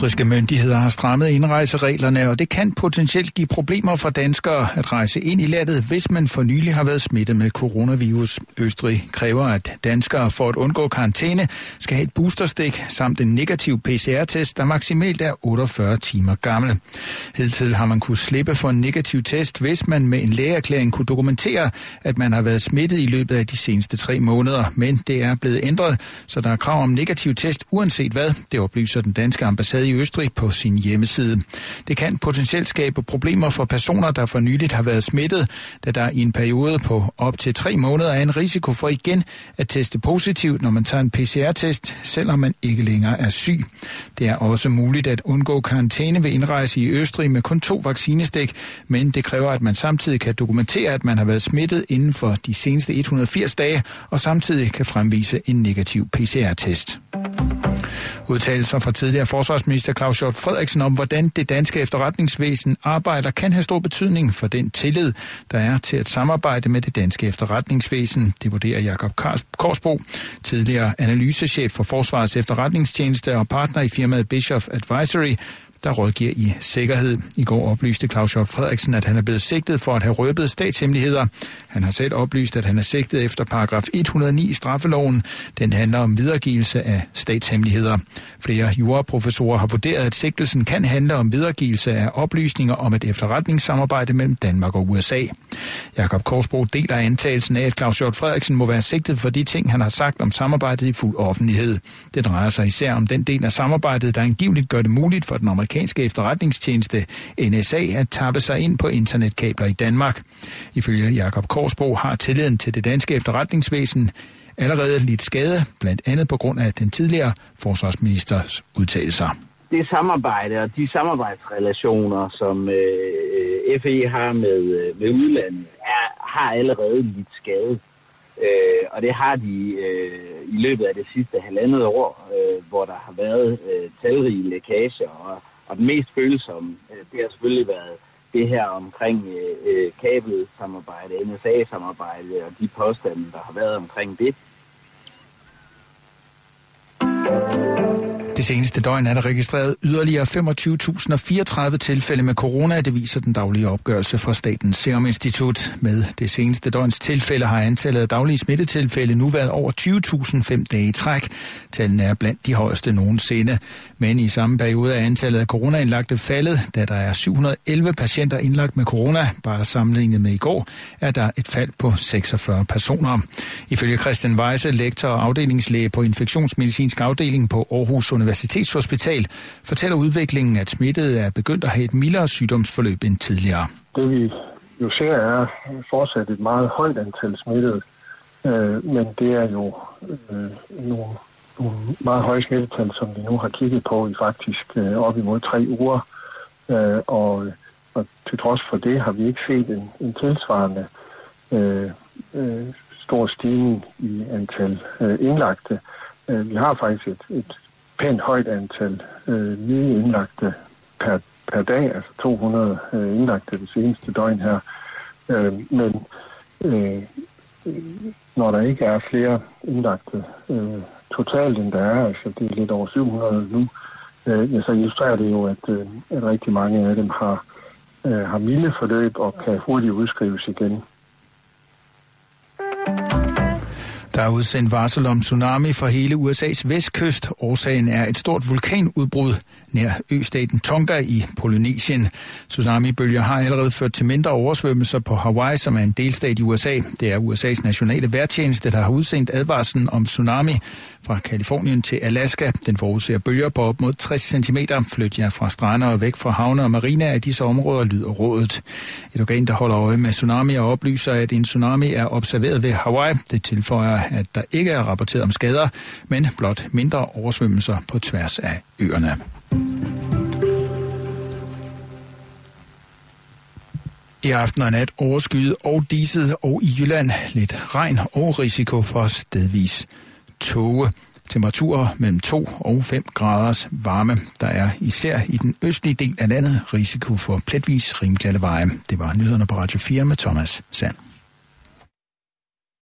Østrigske myndigheder har strammet indrejsereglerne, og det kan potentielt give problemer for danskere at rejse ind i landet, hvis man for nylig har været smittet med coronavirus. Østrig kræver, at danskere for at undgå karantæne skal have et boosterstik samt en negativ PCR-test, der maksimalt er 48 timer gammel. Hidtil har man kunne slippe for en negativ test, hvis man med en lægeerklæring kunne dokumentere, at man har været smittet i løbet af de seneste 3 måneder. Men det er blevet ændret, så der er krav om negativ test uanset hvad. Det oplyser den danske ambassade i Østrig på sin hjemmeside. Det kan potentielt skabe problemer for personer, der for nyligt har været smittet, da der i en periode på op til 3 måneder er en risiko for igen at teste positivt, når man tager en PCR-test, selvom man ikke længere er syg. Det er også muligt at undgå karantæne ved indrejse i Østrig med kun 2 vaccinestik, men det kræver, at man samtidig kan dokumentere, at man har været smittet inden for de seneste 180 dage, og samtidig kan fremvise en negativ PCR-test. Udtalelser fra tidligere forsvarsminister Claus Hjort Frederiksen om, hvordan det danske efterretningsvæsen arbejder, kan have stor betydning for den tillid, der er til at samarbejde med det danske efterretningsvæsen. Det vurderer Jakob Korsbo, tidligere analysechef for Forsvarets efterretningstjeneste og partner i firmaet Bischoff Advisory, der rådgiver i sikkerhed. I går oplyste Claus Hjort Frederiksen, at han er blevet sigtet for at have røbet statshemmeligheder. Han har selv oplyst, at han er sigtet efter paragraf 109 i straffeloven. Den handler om videregivelse af statshemmeligheder. Flere juraprofessorer har vurderet, at sigtelsen kan handle om videregivelse af oplysninger om et efterretningssamarbejde mellem Danmark og USA. Jakob Korsbro deler antagelsen af, at Claus Hjort Frederiksen må være sigtet for de ting, han har sagt om samarbejdet i fuld offentlighed. Det drejer sig især om den del af samarbejdet, der angiveligt gør det muligt for den amerikanske efterretningstjeneste NSA at tappe sig ind på internetkabler i Danmark. Ifølge Jakob Korsbro har tilliden til det danske efterretningsvæsen allerede lidt skade, blandt andet på grund af den tidligere forsvarsministers udtalelser. Det samarbejde og de samarbejdsrelationer, som FE har med udlandet, har allerede lidt skade. Og det har de i løbet af det sidste 1,5 år, hvor der har været talrige lækager. Og den mest følsomme, det har selvfølgelig været det her omkring kabelsamarbejde, NSA-samarbejde og de påstande, der har været omkring det. Det seneste døgn er der registreret yderligere 25.034 tilfælde med corona. Det viser den daglige opgørelse fra Statens Serum Institut. Med det seneste døgns tilfælde har antallet af daglige smittetilfælde nu været over 20.000 5 dage i træk. Tallene er blandt de højeste nogensinde. Men i samme periode er antallet af coronaindlagte faldet, da der er 711 patienter indlagt med corona. Bare sammenlignet med i går er der et fald på 46 personer. Ifølge Christian Weise, lektor og afdelingslæge på infektionsmedicinsk afdeling på Aarhus Universitetshospital, fortæller udviklingen, at smittede er begyndt at have et mildere sygdomsforløb end tidligere. Det vi jo ser er fortsat et meget højt antal smittede, men det er jo nogle meget høje smittetal, som vi nu har kigget på i faktisk op imod 3 uger. Og til trods for det har vi ikke set en tilsvarende stor stigning i antal indlagte. Vi har faktisk et pænt højt antal nye indlagte per dag, altså 200 indlagte det seneste døgn her. Men når der ikke er flere indlagte totalt end der er, altså det er lidt over 700 nu, så illustrerer det jo, at rigtig mange af dem har milde forløb og kan hurtigt udskrives igen. Der er udsendt varsel om tsunami for hele USA's vestkyst. Årsagen er et stort vulkanudbrud nær østaten Tonga i Polynesien. Tsunamibølger har allerede ført til mindre oversvømmelser på Hawaii, som er en delstat i USA. Det er USA's nationale vejrtjeneste, der har udsendt advarslen om tsunami fra Kalifornien til Alaska. Den forudser bølger på op mod 60 cm. Flyt jer fra strande og væk fra havne og marina af disse områder, lyder rådet. Et organ, der holder øje med tsunami og oplyser, at en tsunami er observeret ved Hawaii. Det tilføjer, at der ikke er rapporteret om skader, men blot mindre oversvømmelser på tværs af øerne. I aften og nat overskyet og diset, og i Jylland lidt regn og risiko for stedvis tåge. Temperaturer mellem 2 og 5 graders varme. Der er især i den østlige del af landet risiko for pletvis rimglatte veje. Det var nyhederne på Radio 4 med Thomas Sand.